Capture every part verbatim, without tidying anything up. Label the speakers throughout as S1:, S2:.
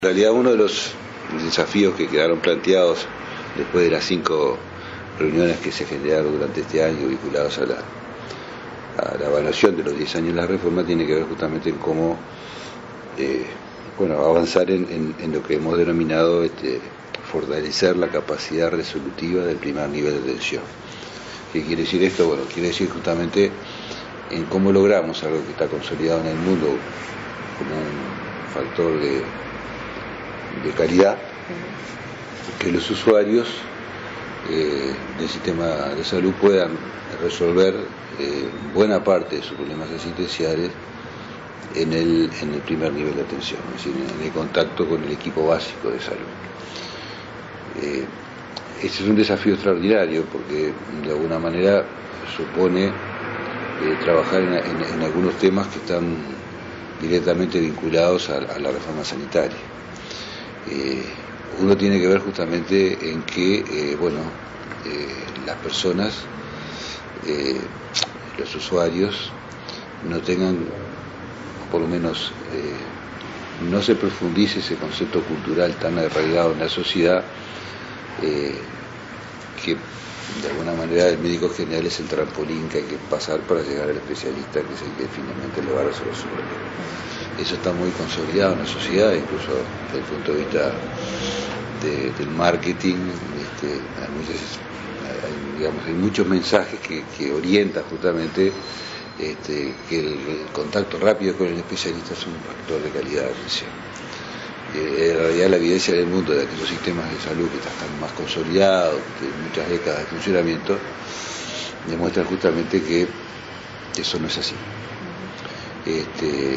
S1: En realidad uno de los desafíos que quedaron planteados después de las cinco reuniones que se generaron durante este año vinculados a la, a la evaluación de los diez años de la reforma tiene que ver justamente en cómo eh, bueno, avanzar en, en, en lo que hemos denominado este, fortalecer la capacidad resolutiva del primer nivel de atención. ¿Qué quiere decir esto? Bueno, quiere decir justamente en cómo logramos algo que está consolidado en el mundo como un factor de de calidad, que los usuarios eh, del sistema de salud puedan resolver eh, buena parte de sus problemas asistenciales en el, en el primer nivel de atención, es decir, en el contacto con el equipo básico de salud. Eh, este es un desafío extraordinario porque de alguna manera supone eh, trabajar en, en, en algunos temas que están directamente vinculados a, a la reforma sanitaria. Eh, uno tiene que ver justamente en que, eh, bueno, eh, las personas, eh, los usuarios, no tengan, por lo menos, eh, no se profundice ese concepto cultural tan arraigado en la sociedad, eh, que de alguna manera el médico general es el trampolín que hay que pasar para llegar al especialista, que es el que finalmente le va a resolver su problema. Eso está muy consolidado en la sociedad, incluso desde el punto de vista de, del marketing. Este, hay, muchas, hay, digamos, hay muchos mensajes que, que orientan justamente este, que el, el contacto rápido con el especialista es un factor de calidad de atención. Eh, en realidad la evidencia del mundo de aquellos sistemas de salud que están más consolidados, de muchas décadas de funcionamiento, demuestran justamente que eso no es así. Este,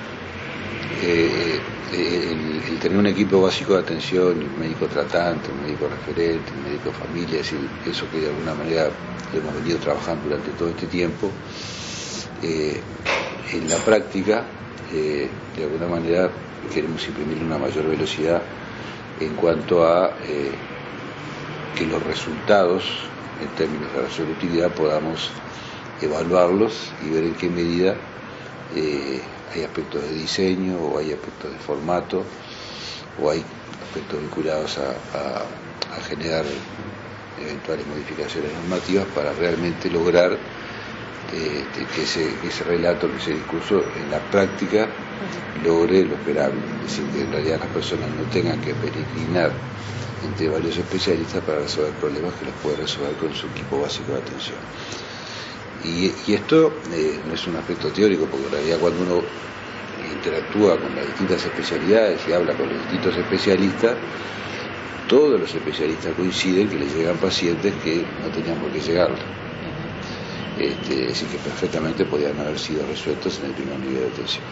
S1: Eh, el, el tener un equipo básico de atención, un médico tratante, un médico referente, un médico familia, es decir, eso que de alguna manera hemos venido trabajando durante todo este tiempo, eh, en la práctica, eh, de alguna manera queremos imprimir una mayor velocidad en cuanto a eh, que los resultados en términos de resolutividad podamos evaluarlos y ver en qué medida eh, hay aspectos de diseño o hay aspectos de formato o hay aspectos vinculados a, a, a generar eventuales modificaciones normativas para realmente lograr eh, que, ese, que ese relato, que ese discurso en la práctica logre lo esperable, es decir, que en realidad las personas no tengan que peregrinar entre varios especialistas para resolver problemas que los puede resolver con su equipo básico de atención. Y, y esto eh, no es un aspecto teórico, porque en realidad cuando uno interactúa con las distintas especialidades y habla con los distintos especialistas, todos los especialistas coinciden que les llegan pacientes que no tenían por qué llegar. Este, es decir, que perfectamente podían haber sido resueltos en el primer nivel de atención.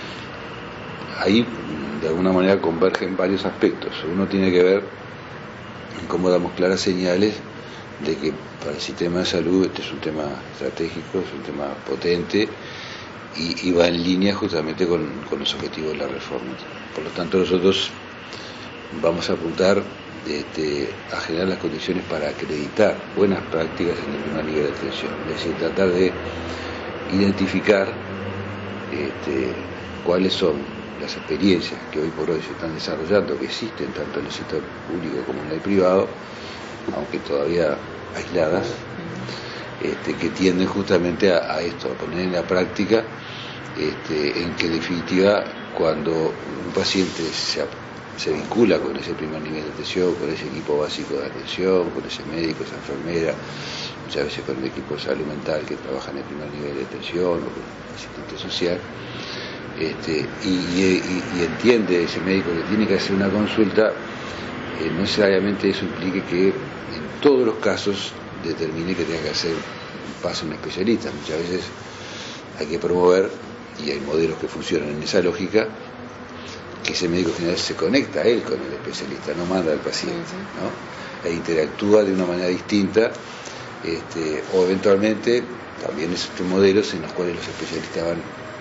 S1: Ahí, de alguna manera, convergen varios aspectos. Uno tiene que ver en cómo damos claras señales de que para el sistema de salud este es un tema estratégico, es un tema potente y, y va en línea justamente con, con los objetivos de la reforma. Por lo tanto, nosotros vamos a apuntar este, a generar las condiciones para acreditar buenas prácticas en el primer nivel de atención, es decir, tratar de identificar este, cuáles son las experiencias que hoy por hoy se están desarrollando, que existen tanto en el sector público como en el privado, aunque todavía aisladas, este, que tienden justamente a, a esto, a poner en la práctica, este, en que en definitiva cuando un paciente se, se vincula con ese primer nivel de atención, con ese equipo básico de atención, con ese médico, esa enfermera, muchas veces con el equipo de salud mental que trabaja en el primer nivel de atención, o con el asistente social, este, y, y, y entiende ese médico que tiene que hacer una consulta, eh, no necesariamente eso implique que en todos los casos determine que tenga que hacer un paso a un especialista. Muchas veces hay que promover, y hay modelos que funcionan en esa lógica, que ese médico general se conecta a él con el especialista, no manda al paciente, ¿no? E interactúa de una manera distinta, este, o eventualmente también existen modelos en los cuales los especialistas van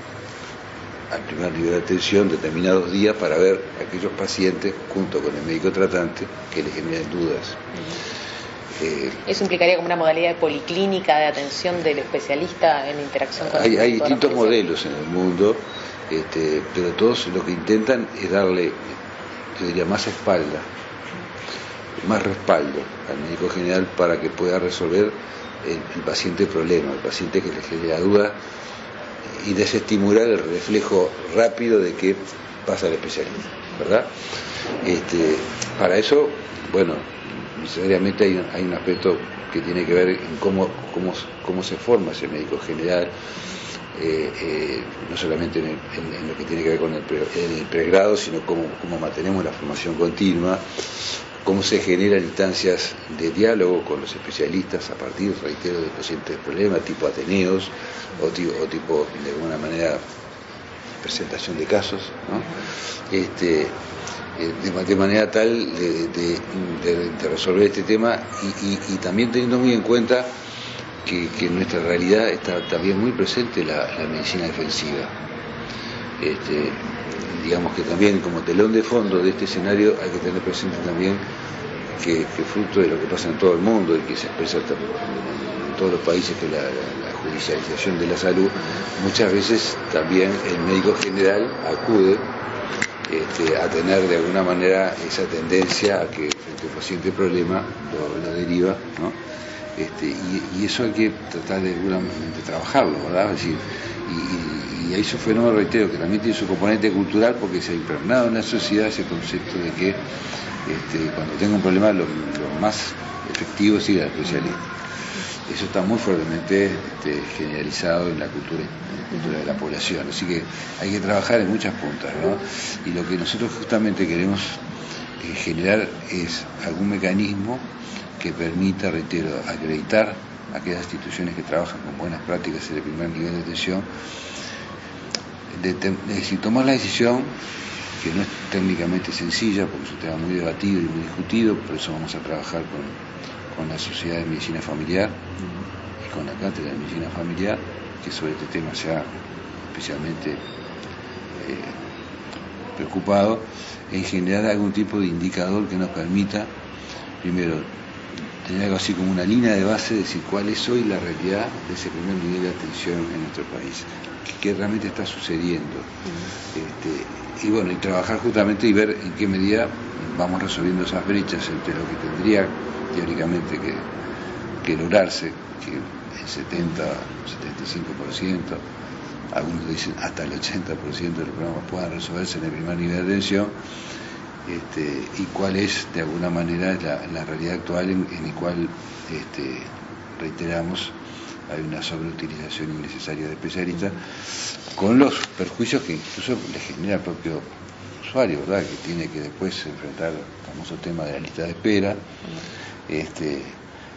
S1: al primer nivel de atención determinados días para ver a aquellos pacientes junto con el médico tratante que les generen dudas. Uh-huh.
S2: Eh,
S3: ¿Eso implicaría como una modalidad de policlínica de atención del especialista en interacción con
S2: hay,
S3: el
S2: hay distintos modelos en el mundo, este, pero todos lo que intentan es darle
S1: yo diría, más espalda, más respaldo al médico general para que pueda resolver el, el paciente el problema, el paciente que le genera duda, y desestimular el reflejo rápido de que pasa al especialista, ¿verdad? Este, para eso, bueno, necesariamente hay, hay un aspecto que tiene que ver en cómo, cómo, cómo se forma ese médico general, eh, eh, no solamente en, el, en, en lo que tiene que ver con el, pre, el pregrado, sino cómo, cómo mantenemos la formación continua, cómo se generan instancias de diálogo con los especialistas a partir, reitero, de pacientes de problemas, tipo ateneos, o tipo, o tipo de alguna manera, presentación de casos, ¿no? Este, de, de manera tal de, de, de, de resolver este tema y, y, y también teniendo muy en cuenta que, que en nuestra realidad está también muy presente la, la medicina defensiva. Este, digamos que también como telón de fondo de este escenario hay que tener presente también que, que fruto de lo que pasa en todo el mundo y que se expresa en todos los países, que la, la, la judicialización de la salud, muchas veces también el médico general acude este, a tener de alguna manera esa tendencia a que frente a un paciente problema lo, lo deriva, ¿no? Este, y, y eso hay que tratar de alguna manera de trabajarlo, ¿verdad? Es decir, y, y, y hay su fenómeno, reitero, que también tiene su componente cultural, porque se ha impregnado en la sociedad ese concepto de que este, cuando tenga un problema lo, lo más efectivo es ir al especialista. Eso está muy fuertemente este, generalizado en la cultura, en la cultura de la población, así que hay que trabajar en muchas puntas, ¿no? Y lo que nosotros justamente queremos eh, generar es algún mecanismo que permita, reitero, acreditar a aquellas instituciones que trabajan con buenas prácticas en el primer nivel de atención, de, de, de decir, tomar la decisión, que no es técnicamente sencilla, porque es un tema muy debatido y muy discutido, por eso vamos a trabajar con, con la Sociedad de Medicina Familiar y con la Cátedra de Medicina Familiar, que sobre este tema se ha especialmente eh, preocupado, en generar algún tipo de indicador que nos permita, primero, tener algo así como una línea de base de decir cuál es hoy la realidad de ese primer nivel de atención en nuestro país, qué realmente está sucediendo. Uh-huh. Este, y bueno, y trabajar justamente y ver en qué medida vamos resolviendo esas brechas entre lo que tendría teóricamente que, que lograrse, que el setenta, setenta y cinco por ciento, algunos dicen hasta el ochenta por ciento de los problemas puedan resolverse en el primer nivel de atención. Este, y cuál es de alguna manera la, la realidad actual en, en la cual este, reiteramos hay una sobreutilización innecesaria de especialistas, con los perjuicios que incluso le genera al propio usuario, ¿verdad? Que tiene que después enfrentar el famoso tema de la lista de espera, este, eh,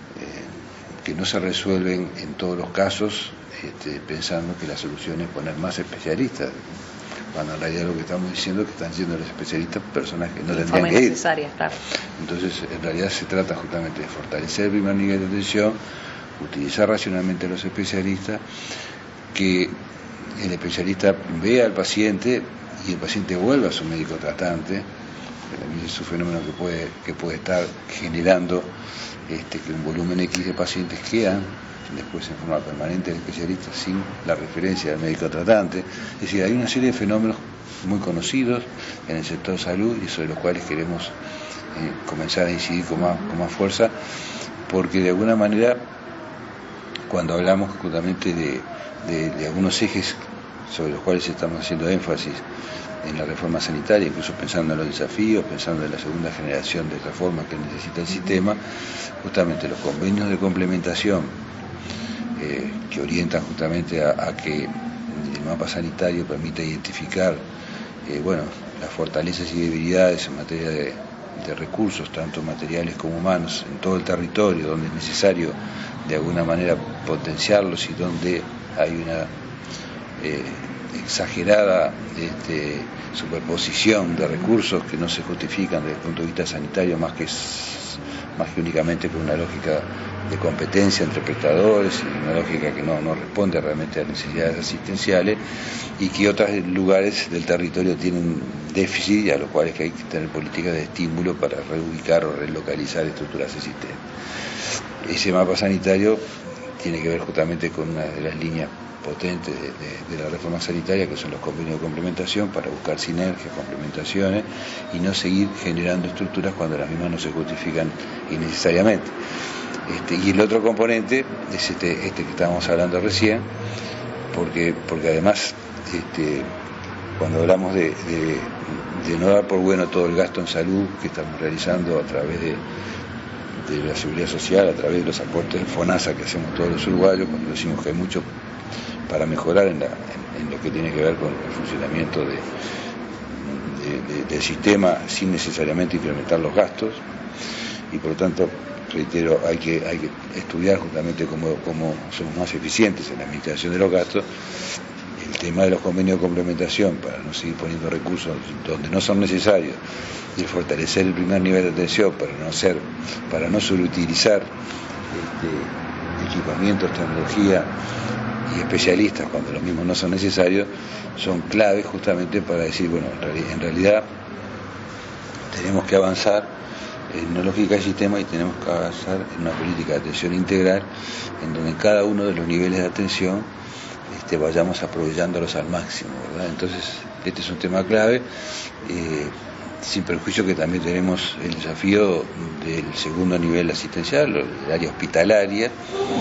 S1: que no se resuelven en todos los casos este, pensando que la solución es poner más especialistas, cuando en realidad lo que estamos diciendo es que están siendo los especialistas personas que no tendrían que ir.
S3: Claro.
S1: Entonces, en realidad se trata justamente de fortalecer el primer nivel de atención, utilizar racionalmente a los especialistas, que el especialista vea al paciente y el paciente vuelva a su médico tratante, que también es un fenómeno que puede, que puede estar generando este, que un volumen X de pacientes quedan después en forma permanente del especialista sin la referencia del médico tratante. Es decir, hay una serie de fenómenos muy conocidos en el sector salud y sobre los cuales queremos eh, comenzar a incidir con más, con más fuerza, porque de alguna manera cuando hablamos justamente de, de, de algunos ejes sobre los cuales estamos haciendo énfasis en la reforma sanitaria, incluso pensando en los desafíos, pensando en la segunda generación de reformas que necesita el sistema, justamente los convenios de complementación Eh, que orientan justamente a, a que el mapa sanitario permita identificar eh, bueno, las fortalezas y debilidades en materia de, de recursos, tanto materiales como humanos, en todo el territorio, donde es necesario de alguna manera potenciarlos y donde hay una eh, exagerada este, superposición de recursos que no se justifican desde el punto de vista sanitario más que, más que únicamente por una lógica de competencia entre prestadores y una lógica que no, no responde realmente a necesidades asistenciales, y que otros lugares del territorio tienen déficit y a los cuales hay que tener políticas de estímulo para reubicar o relocalizar estructuras existentes. Ese mapa sanitario tiene que ver justamente con una de las líneas potentes de, de, de la reforma sanitaria, que son los convenios de complementación, para buscar sinergias, complementaciones y no seguir generando estructuras cuando las mismas no se justifican innecesariamente. Este, y el otro componente es este, este que estábamos hablando recién, porque, porque además este, cuando hablamos de, de, de no dar por bueno todo el gasto en salud que estamos realizando a través de de la seguridad social, a través de los aportes del FONASA que hacemos todos los uruguayos, cuando decimos que hay mucho para mejorar en, la, en, en lo que tiene que ver con el funcionamiento de, de, de, del sistema sin necesariamente incrementar los gastos, y por lo tanto, reitero, hay que, hay que estudiar justamente cómo, cómo somos más eficientes en la administración de los gastos. El tema de los convenios de complementación, para no seguir poniendo recursos donde no son necesarios, y fortalecer el primer nivel de atención para no ser, para no sobreutilizar este, equipamientos, tecnología y especialistas cuando los mismos no son necesarios, son claves justamente para decir, bueno, en realidad tenemos que avanzar en una lógica de sistema y tenemos que avanzar en una política de atención integral, en donde en cada uno de los niveles de atención este, vayamos aprovechándolos al máximo, ¿verdad? Entonces, este es un tema clave, eh, sin perjuicio que también tenemos el desafío del segundo nivel asistencial, el área hospitalaria,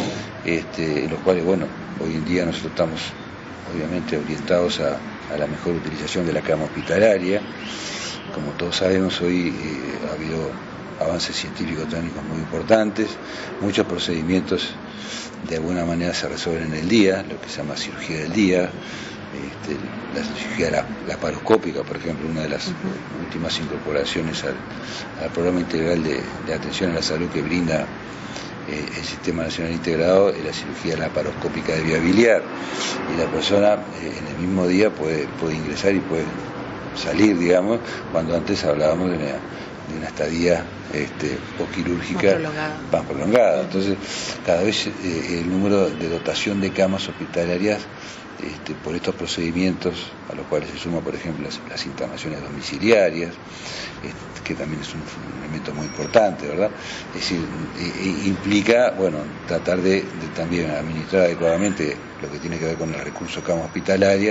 S1: este, en los cuales, bueno, hoy en día nosotros estamos obviamente orientados a, a la mejor utilización de la cama hospitalaria. Como todos sabemos, hoy eh, ha habido avances científicos técnicos muy importantes, muchos procedimientos de alguna manera se resuelven en el día, lo que se llama cirugía del día, este, la cirugía laparoscópica, por ejemplo, una de las uh-huh. últimas incorporaciones al, al programa integral de, de atención a la salud que brinda eh, el Sistema Nacional Integrado, es la cirugía laparoscópica de vía biliar, y la persona eh, en el mismo día puede, puede ingresar y puede salir, digamos, cuando antes hablábamos de una, de una estadía este, o quirúrgica más prolongada. más prolongada. Entonces, cada vez eh, el número de dotación de camas hospitalarias este, por estos procedimientos, a los cuales se suma, por ejemplo, las, las internaciones domiciliarias, este, que también es un, un elemento muy importante, ¿verdad? Es decir, eh, implica, bueno, tratar de, de también administrar adecuadamente lo que tiene que ver con el recurso cama hospitalaria,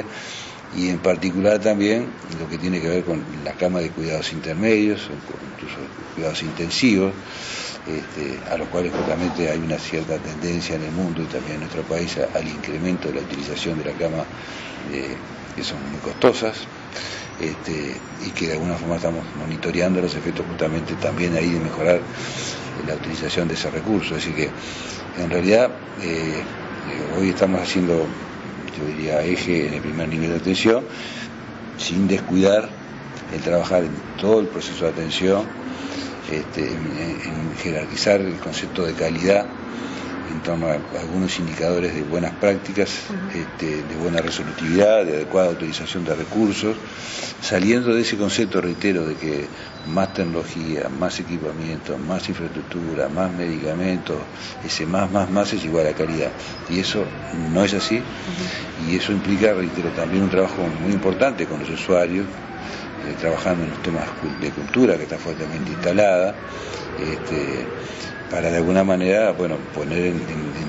S1: y en particular también lo que tiene que ver con la cama de cuidados intermedios, incluso cuidados intensivos, este, a los cuales justamente hay una cierta tendencia en el mundo y también en nuestro país a, al incremento de la utilización de la cama, eh, que son muy costosas, este, y que de alguna forma estamos monitoreando los efectos justamente también ahí de mejorar la utilización de ese recurso. Así que en realidad eh, hoy estamos haciendo, yo diría, eje en el primer nivel de atención, sin descuidar el trabajar en todo el proceso de atención, este, en, en jerarquizar el concepto de calidad en torno a algunos indicadores de buenas prácticas, este, de buena resolutividad, de adecuada utilización de recursos, saliendo de ese concepto, reitero, de que más tecnología, más equipamiento, más infraestructura, más medicamentos, ese más, más, más es igual a calidad. Y eso no es así, uh-huh. y eso implica, reitero, también un trabajo muy importante con los usuarios, eh, trabajando en los temas de cultura, que está fuertemente instalada, este, para de alguna manera, bueno, poner en, en, en,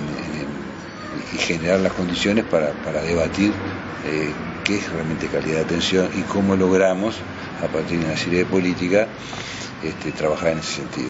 S1: en, y generar las condiciones para, para debatir eh, qué es realmente calidad de atención y cómo logramos, a partir de una serie de políticas, este, trabajar en ese sentido.